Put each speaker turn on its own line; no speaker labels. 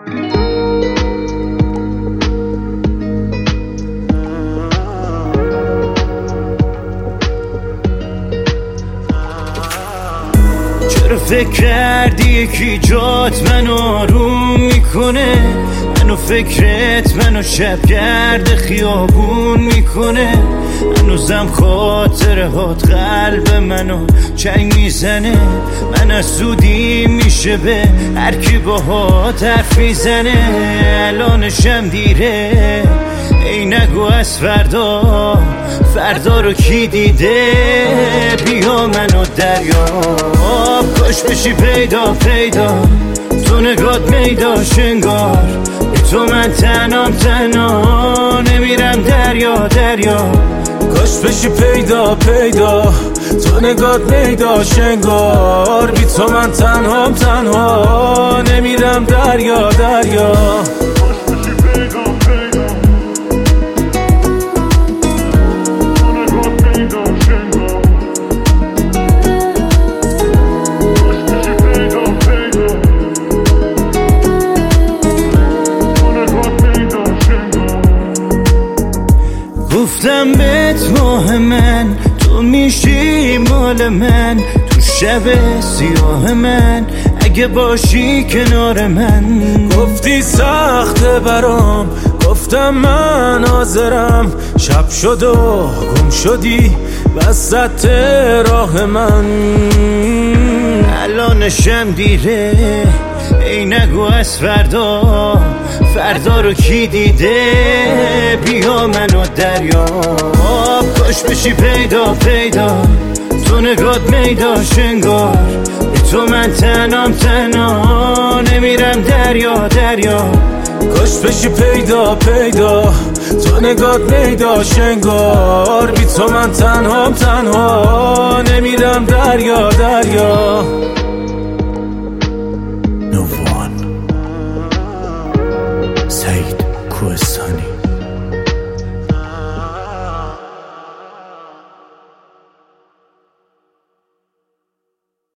چرا فکر کردی یکی جات منو آروم میکنه؟ منو فکرت منو شبگرد خیابون میکنه. هنوزم خاطره هات قلب منو چنگ میزنه. من از زودی میشه به هر کی باهات حرف میزنه. الانشم دیره ای نگو از فردا، فردا رو کی دیده؟ بیا منو دریاب، کاش بشی پیدا پیدا، تو نگات میداش انگار بی تو من تنها نمیرم دریا دریا.
کاش بشی پیدا پیدا، تو نگات میداش انگار بی تو من تنها نمیرم دریا دریا.
گفتم بهت ماه من، تو میشی مال من، تو شب سیاه من اگه باشی کنار من.
گفتی سخته برام، گفتم من حاضرم، شب شد و گم شدی وسط راه من.
الانشم دیره ای نگو از فردا، فردا رو کی دیده؟ بیا منو دریاب، کاش بشی پیدا پیدا، تو نگات میداش انگار بی تو من تنها نمیرم دریا دریا.
کاش بشی پیدا پیدا، تو نگات میداش انگار بی تو من تنها نمیرم دریا دریا.